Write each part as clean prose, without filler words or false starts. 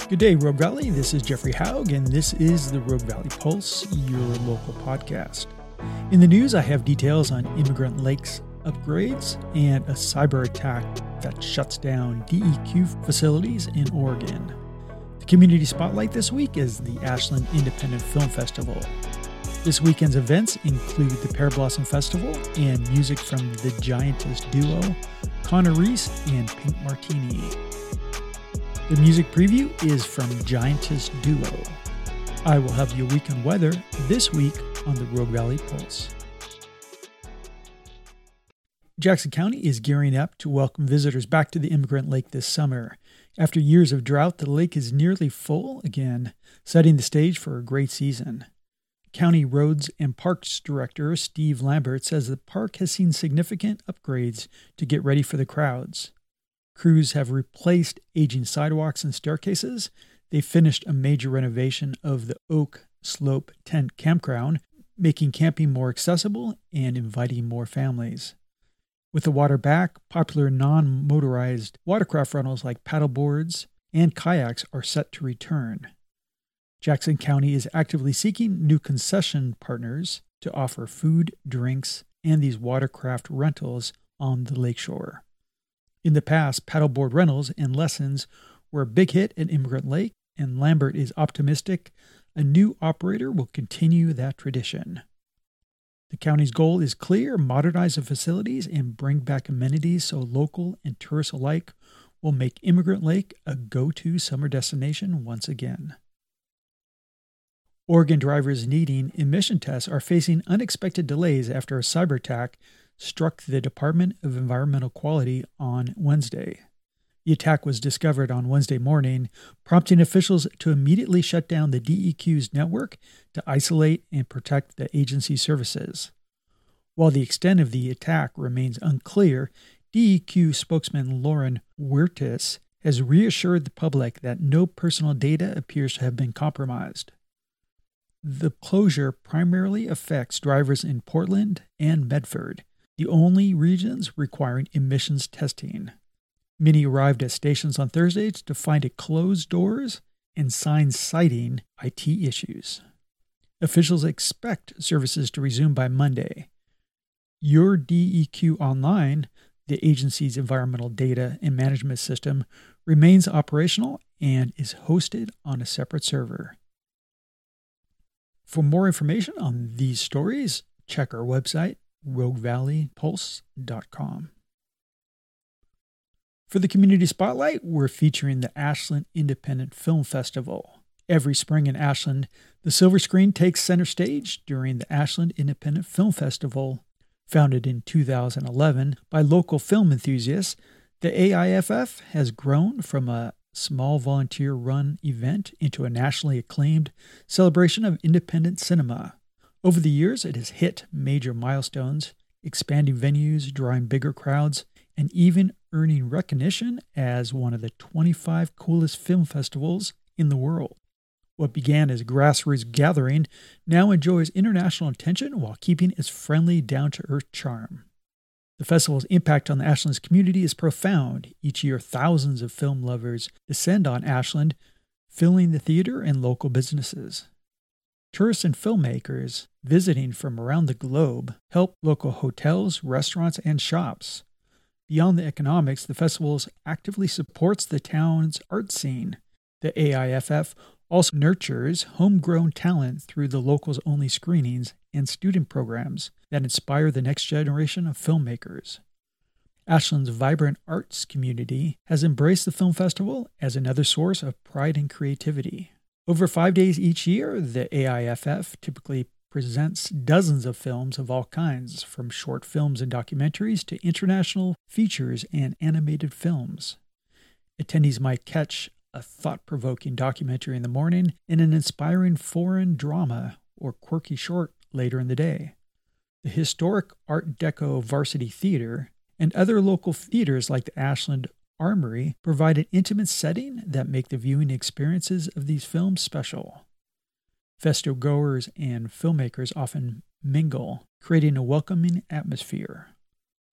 Good day, Rogue Valley. This is Jeffrey Haug, and this is the Rogue Valley Pulse, your local podcast. In the news, I have details on Immigrant Lake's upgrades and a cyber attack that shuts down DEQ facilities in Oregon. The community spotlight this week is the Ashland Independent Film Festival. This weekend's events include the Pear Blossom Festival and music from the Giantess duo, Connor Reese and Pink Martini. The music preview is from Giantess Duo. I will have your weekend weather this week on the Rogue Valley Pulse. Jackson County is gearing up to welcome visitors back to the Immigrant Lake this summer. After years of drought, the lake is nearly full again, setting the stage for a great season. County Roads and Parks Director Steve Lambert says the park has seen significant upgrades to get ready for the crowds. Crews have replaced aging sidewalks and staircases. They finished a major renovation of the Oak Slope Tent Campground, making camping more accessible and inviting more families. With the water back, popular non-motorized watercraft rentals like paddleboards and kayaks are set to return. Jackson County is actively seeking new concession partners to offer food, drinks, and these watercraft rentals on the lakeshore. In the past, paddleboard rentals and lessons were a big hit at Immigrant Lake, and Lambert is optimistic a new operator will continue that tradition. The county's goal is clear: modernize the facilities and bring back amenities so local and tourists alike will make Immigrant Lake a go-to summer destination once again. Oregon drivers needing emission tests are facing unexpected delays after a cyber attack struck the Department of Environmental Quality on Wednesday. The attack was discovered on Wednesday morning, prompting officials to immediately shut down the DEQ's network to isolate and protect the agency's services. While the extent of the attack remains unclear, DEQ spokesman Lauren Huertas has reassured the public that no personal data appears to have been compromised. The closure primarily affects drivers in Portland and Medford, the only regions requiring emissions testing. Many arrived at stations on Thursdays to find it closed doors and signs citing IT issues. Officials expect services to resume by Monday. Your DEQ Online, the agency's environmental data and management system, remains operational and is hosted on a separate server. For more information on these stories, check our website, roguevalleypulse.com. For the Community Spotlight, we're featuring the Ashland Independent Film Festival. Every spring in Ashland, the silver screen takes center stage during the Ashland Independent Film Festival. Founded in 2011 by local film enthusiasts, the AIFF has grown from a small volunteer-run event into a nationally acclaimed celebration of independent cinema. Over the years, it has hit major milestones, expanding venues, drawing bigger crowds, and even earning recognition as one of the 25 coolest film festivals in the world. What began as a grassroots gathering now enjoys international attention while keeping its friendly, down-to-earth charm. The festival's impact on the Ashland's community is profound. Each year, thousands of film lovers descend on Ashland, filling the theater and local businesses. Tourists and filmmakers visiting from around the globe help local hotels, restaurants, and shops. Beyond the economics, the festival actively supports the town's art scene. The AIFF also nurtures homegrown talent through the locals-only screenings and student programs that inspire the next generation of filmmakers. Ashland's vibrant arts community has embraced the film festival as another source of pride and creativity. Over 5 days each year, the AIFF typically presents dozens of films of all kinds, from short films and documentaries to international features and animated films. Attendees might catch a thought-provoking documentary in the morning and an inspiring foreign drama or quirky short later in the day. The historic Art Deco Varsity Theater and other local theaters like the Ashland Armory provide an intimate setting that make the viewing experiences of these films special. Festival goers and filmmakers often mingle, creating a welcoming atmosphere.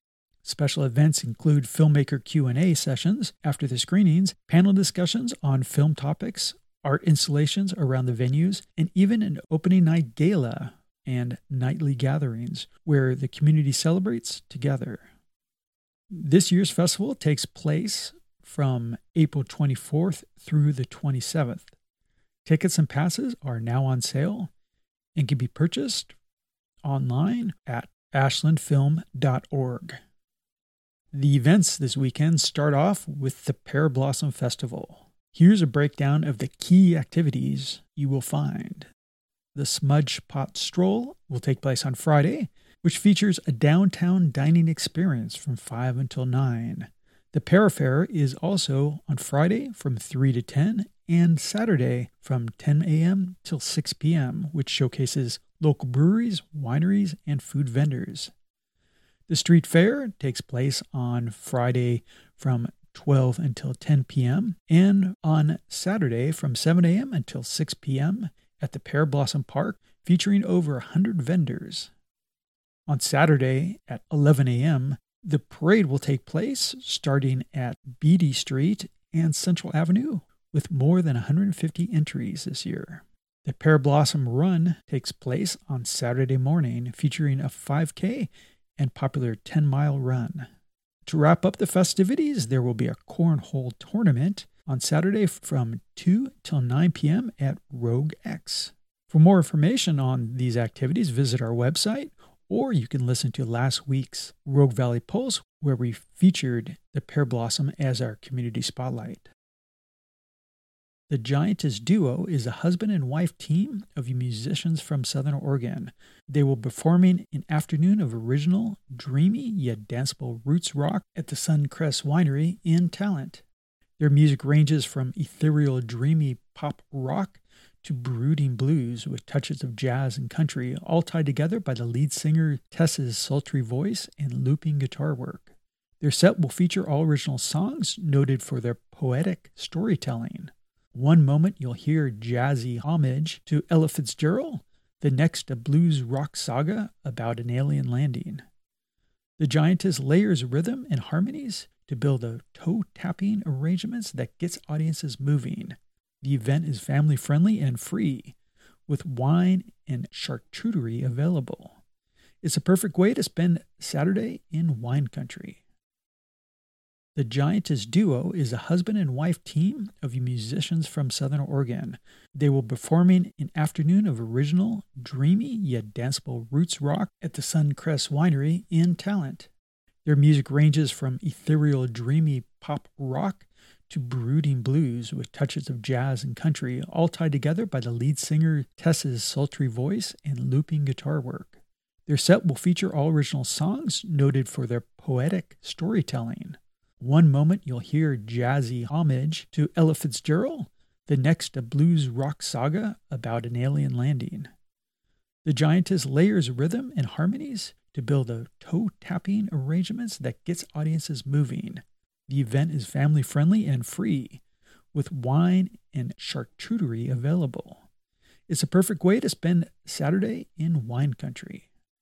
Special events include filmmaker Q&A sessions after the screenings, panel discussions on film topics, art installations around the venues, and even an opening night gala and nightly gatherings where the community celebrates together. This year's festival takes place from April 24th through the 27th. Tickets and passes are now on sale and can be purchased online at ashlandfilm.org. The events this weekend start off with the Pear Blossom Festival. Here's a breakdown of the key activities you will find. The Smudge Pot Stroll will take place on Friday, which features a downtown dining experience from 5 until 9. The Pear Fair is also on Friday from 3 to 10 and Saturday from 10 a.m. till 6 p.m., which showcases local breweries, wineries, and food vendors. The Street Fair takes place on Friday from 12 until 10 p.m. and on Saturday from 7 a.m. until 6 p.m. at the Pear Blossom Park, featuring over 100 vendors. On Saturday at 11 a.m., the parade will take place starting at Beatty Street and Central Avenue with more than 150 entries this year. The Pear Blossom Run takes place on Saturday morning, featuring a 5K and popular 10-mile run. To wrap up the festivities, there will be a cornhole tournament on Saturday from 2 till 9 p.m. at Rogue X. For more information on these activities, visit our website, or you can listen to last week's Rogue Valley Pulse, where we featured the Pear Blossom as our community spotlight. The Giantess Duo is a husband and wife team of musicians from Southern Oregon. They will be performing an afternoon of original, dreamy, yet danceable roots rock at the Suncrest Winery in Talent. Their music ranges from ethereal, dreamy pop rock to brooding blues with touches of jazz and country, all tied together by the lead singer Tess's sultry voice and looping guitar work. Their set will feature all original songs noted for their poetic storytelling. One moment you'll hear jazzy homage to Ella Fitzgerald, the next a blues rock saga about an alien landing. The Giantess layers rhythm and harmonies to build a toe-tapping arrangements that gets audiences moving. The event is family-friendly and free, with wine and charcuterie available. It's a perfect way to spend Saturday in wine country. The Giantess Duo is a husband and wife team of musicians from Southern Oregon. They will be performing an afternoon of original, dreamy, yet danceable roots rock at the Suncrest Winery in Talent. Their music ranges from ethereal, dreamy pop rock to brooding blues with touches of jazz and country, all tied together by the lead singer Tess's sultry voice and looping guitar work. Their set will feature all original songs noted for their poetic storytelling. One moment you'll hear jazzy homage to Ella Fitzgerald, the next a blues rock saga about an alien landing. The Giantess layers rhythm and harmonies to build a toe-tapping arrangements that gets audiences moving. The event is family-friendly and free, with wine and charcuterie available. It's a perfect way to spend Saturday in wine country.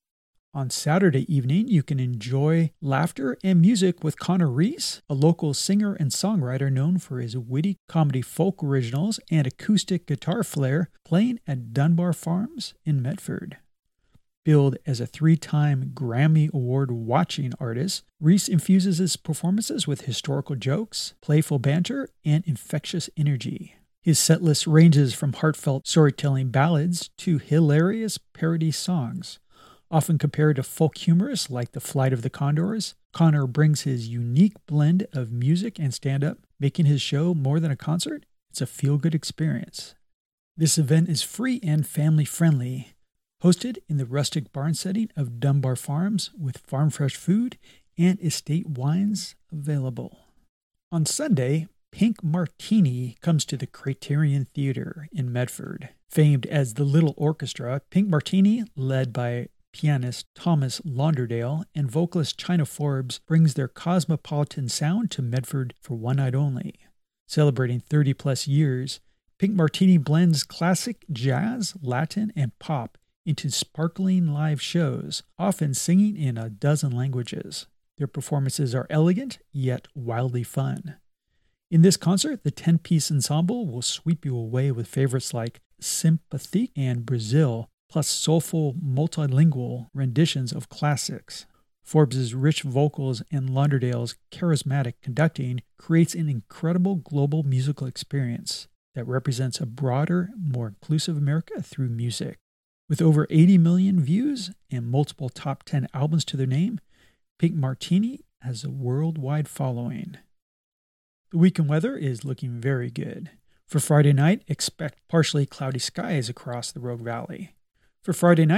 On Saturday evening, you can enjoy laughter and music with Connor Reese, a local singer and songwriter known for his witty comedy folk originals and acoustic guitar flair, playing at Dunbar Farms in Medford. Billed as a 3-time Grammy Award watching artist, Reese infuses his performances with historical jokes, playful banter, and infectious energy. His setlist ranges from heartfelt storytelling ballads to hilarious parody songs. Often compared to folk humorists like The Flight of the Condors, Connor brings his unique blend of music and stand-up, making his show more than a concert. It's a feel-good experience. This event is free and family-friendly, hosted in the rustic barn setting of Dunbar Farms with farm-fresh food and estate wines available. On Sunday, Pink Martini comes to the Criterion Theater in Medford. Famed as the Little Orchestra, Pink Martini, led by pianist Thomas Lauderdale and vocalist China Forbes, brings their cosmopolitan sound to Medford for one night only. Celebrating 30-plus years, Pink Martini blends classic jazz, Latin, and pop into sparkling live shows, often singing in a dozen languages. Their performances are elegant, yet wildly fun. In this concert, the 10-piece ensemble will sweep you away with favorites like Sympathique and Brazil, plus soulful, multilingual renditions of classics. Forbes' rich vocals and Lauderdale's charismatic conducting creates an incredible global musical experience that represents a broader, more inclusive America through music. With over 80 million views and multiple top 10 albums to their name, Pink Martini has a worldwide following. The weekend weather is looking very good. For Friday night, expect partially cloudy skies across the Rogue Valley. It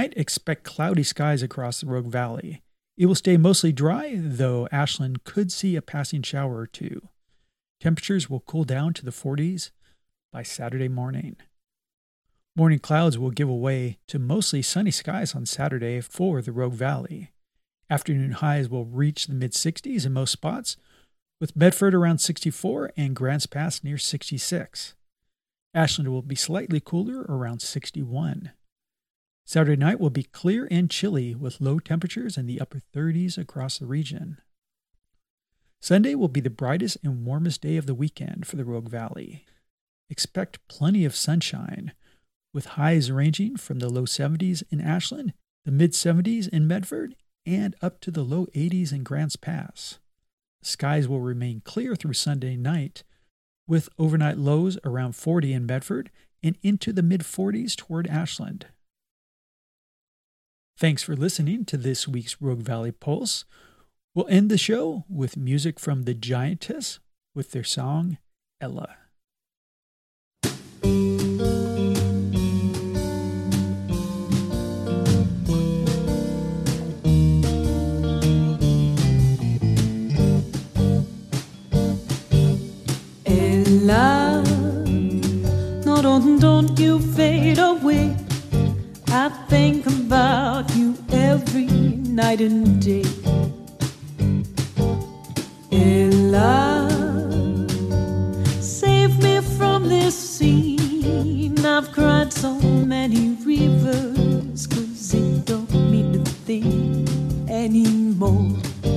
will stay mostly dry, though Ashland could see a passing shower or two. Temperatures will cool down to the 40s by Saturday morning. Morning clouds will give way to mostly sunny skies on Saturday for the Rogue Valley. Afternoon highs will reach the mid-60s in most spots, with Medford around 64 and Grants Pass near 66. Ashland will be slightly cooler, around 61. Saturday night will be clear and chilly, with low temperatures in the upper 30s across the region. Sunday will be the brightest and warmest day of the weekend for the Rogue Valley. Expect plenty of sunshine, with highs ranging from the low 70s in Ashland, the mid-70s in Medford, and up to the low 80s in Grants Pass. The skies will remain clear through Sunday night, with overnight lows around 40 in Medford and into the mid-40s toward Ashland. Thanks for listening to this week's Rogue Valley Pulse. We'll end the show with music from the Giantess with their song, Ella. Ella, no, don't you fade away. I think about you every night and day. Ella, save me from this scene. I've cried so many rivers, 'cause it don't mean a thing anymore.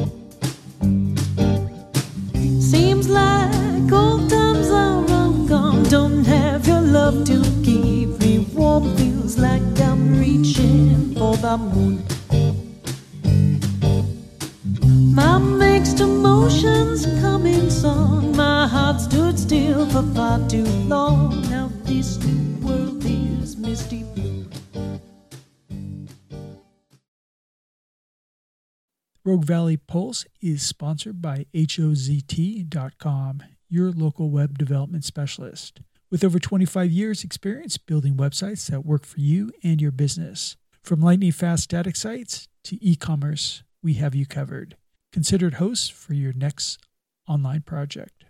Seems like old times are all gone. Don't have your love to keep me warm. Feels like I'm reaching for the moon. My mixed emotions come in song. My heart stood still for far too long. Now this new world is misty blue. Rogue Valley Pulse is sponsored by HOZT.com, your local web development specialist. With over 25 years' experience building websites that work for you and your business. From lightning-fast static sites to e-commerce, we have you covered. Considered hosts for your next online project.